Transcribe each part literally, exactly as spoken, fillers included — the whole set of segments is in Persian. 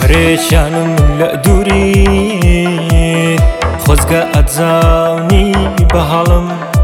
پریشانم لە دووری خۆزگە ئەتزانی بە هەڵم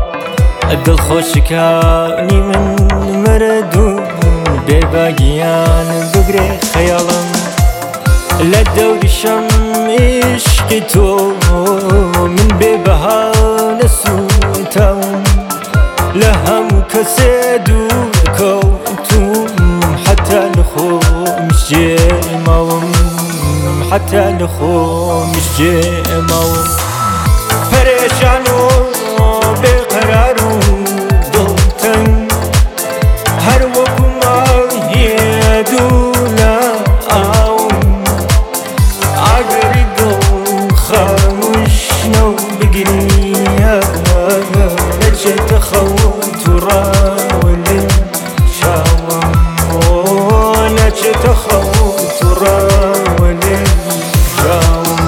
دڵخۆشەکانی من مردوو بێباگیان بگرێ خەیاڵم لە دەوریشەم عیشقی تۆ من بێبەها نەسووتەم لە هەموو کەسێ دوور کەوتوم حتا لە خۆمیش جێماوم حتا لە خۆمیش جێماوم پەرێشان و بێقەرار و دڵتەنگ هەر وەکو ماهیە دوو لە ئاوم ئاگەری دڵ خەموشنە و بگریە نەچێتە خەوت و ڕاوەلێ چاوم نەچێتە خەوت و ڕاوەلێ چاوم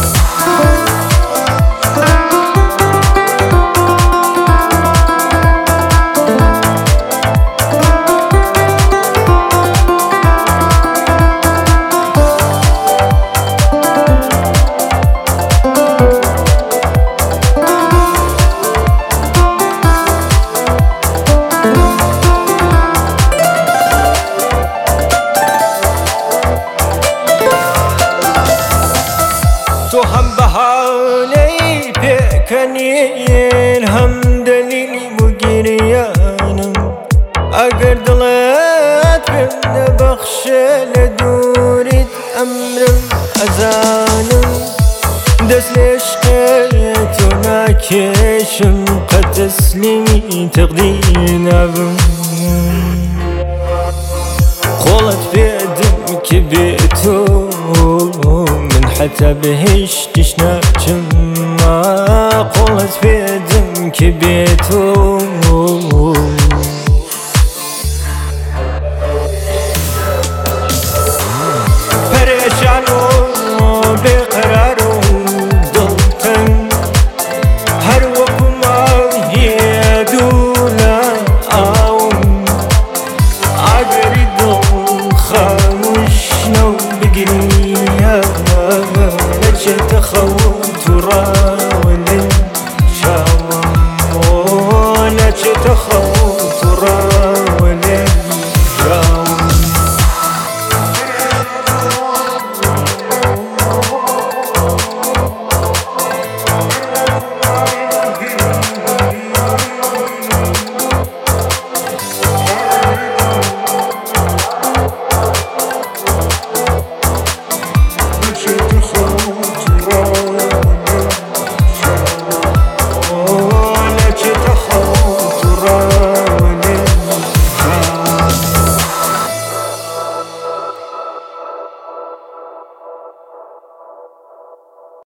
تو هم بەهانەی پێکەنین هەم دەلیلی بۆ گریانم ئەگەر دڵت پێم نەبەخشێ لە دووریت ئەمرم ئەزانم دەست لە عشقێ تۆ ناکێشم قەت تەسلیمی تەقدیر نابم قۆڵت پێدم کە بێ تۆ حتى بهشتش ناچم قولت پێدم کە بێ تۆ